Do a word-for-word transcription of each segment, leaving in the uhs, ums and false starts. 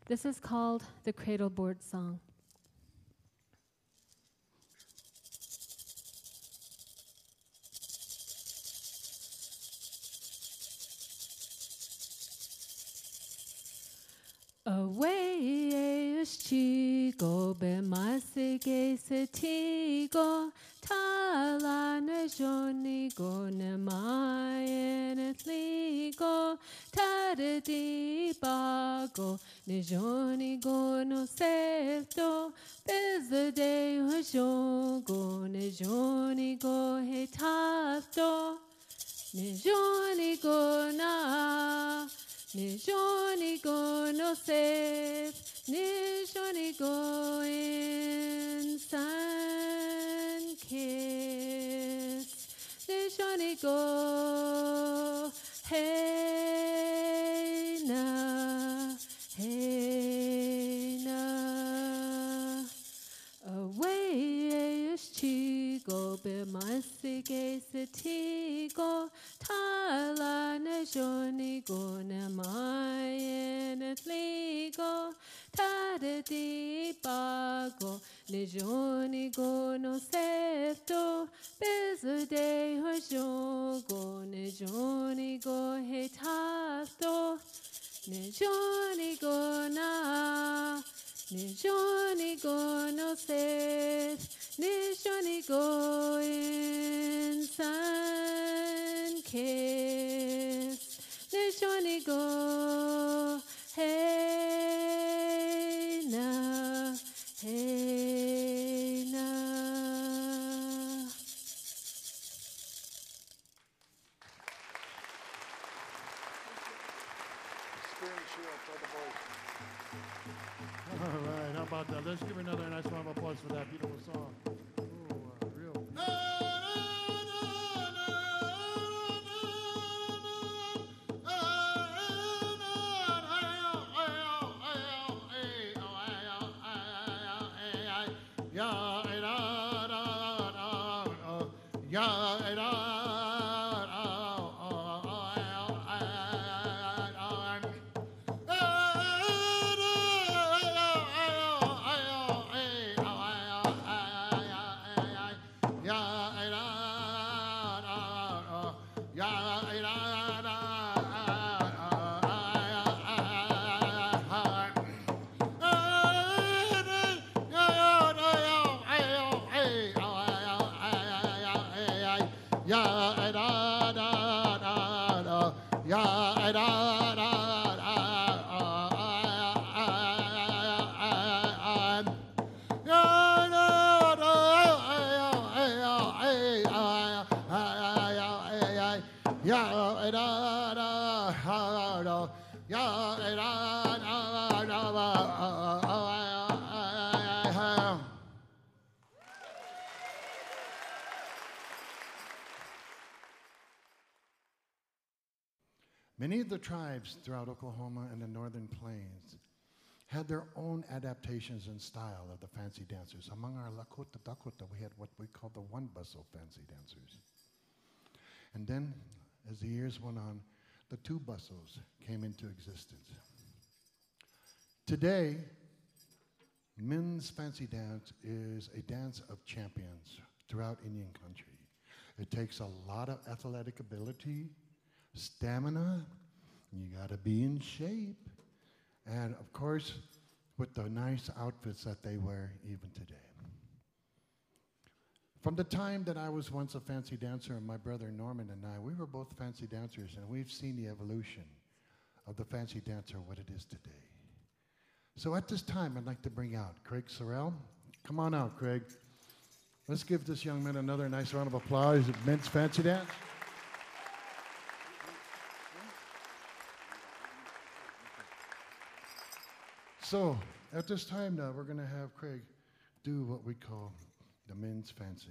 This is called the Cradleboard Song. Away is chico be masike setigo tala ne joni go ne mayen etligo taradi bago ne joni go no sefto bezade hojogo ne joni go he tafto ne joni go na Nijoni go no safe, Nijoni go in sun kiss, Nijoni go hey na, hey na. Away is chigo be masike setigo. Tala ne joni go ne mayen etligo taradi bago ne joni go no sefto bezude hojogo ne joni go he tafto ne joni go na ne joni go no sef ne joni go in sun kiss ne joni go hey na hey na. All right, how about that? Let's give another nice round of applause for that beautiful song. Ooh, uh, real. Many of the tribes throughout Oklahoma and the Northern Plains had their own adaptations and style of the fancy dancers. Among our Lakota Dakota, we had what we call the one bustle fancy dancers. And then, as the years went on, the two bustles came into existence. Today, men's fancy dance is a dance of champions throughout Indian country. It takes a lot of athletic ability, stamina, you gotta be in shape, and of course, with the nice outfits that they wear even today. From the time that I was once a fancy dancer, and my brother Norman and I, we were both fancy dancers, and we've seen the evolution of the fancy dancer, what it is today. So at this time, I'd like to bring out Craig Sorrell. Come on out, Craig. Let's give this young man another nice round of applause at Men's Fancy Dance. So, at this time now, we're going to have Craig do what we call the Men's Fancy.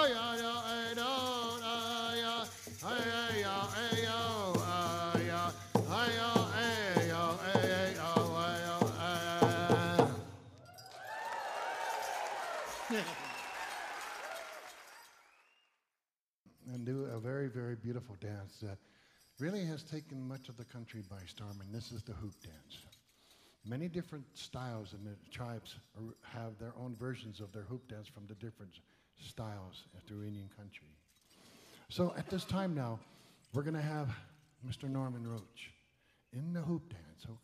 And do a very, very beautiful dance that really has taken much of the country by storm, and this is the hoop dance. Many different styles, and the tribes are, have their own versions of their hoop dance from the different styles through Indian country. So at this time now, we're going to have Mister Norman Roach in the hoop dance. Okay.